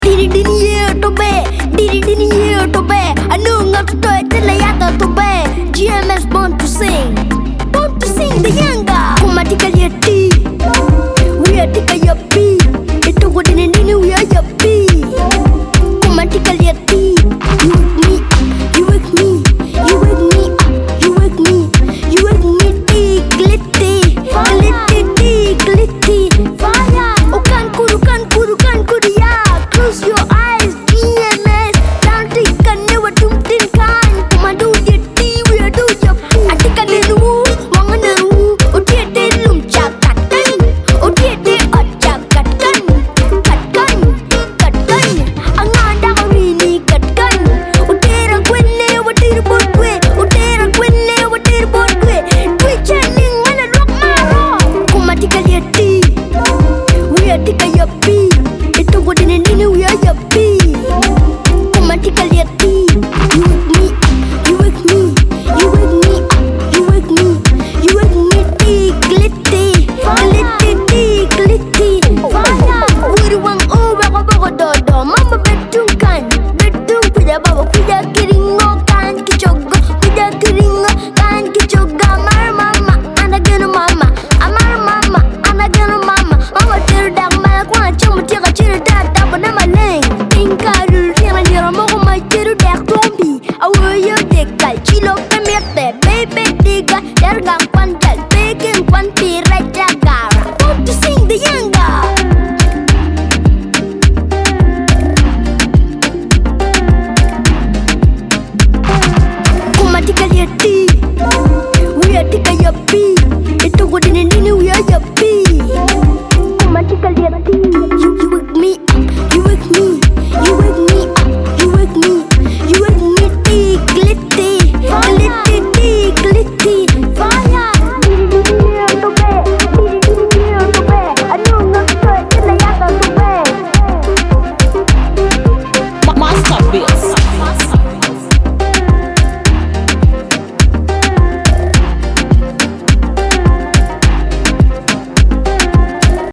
Diri dini ye to be, diri dini ye to be. I know not to tell a yata to be. GMS born to sing the younger. Kumatika yeti, we are tika yapi. Ito go dini dini we are yapi. Kumatika yeti, you wake me, you wake me, you wake me, you wake me, you wake me. Glitty, glitty, glitty, fire. Oh kan kuru ya. Close your eyes, GMS. Danti kan never tumtin kan. Kumadu yeti we do yapi. Atika denu, wanganu. Otiete lum chakatan, otiete achakatan, katkan. Angada kamini katkan. Otera kwenne watir bodwe, otera kwenne watir bodwe. Twichening mana lok maro. Kumatika yeti, we atika yapi. Ito go dini we are yapi. Kumatika yeti, you wake me, you wake me, you wake me, you wake me, you wake me. Glitty, glitty, glitty, fire. Uruwang uwa ko dodo, mama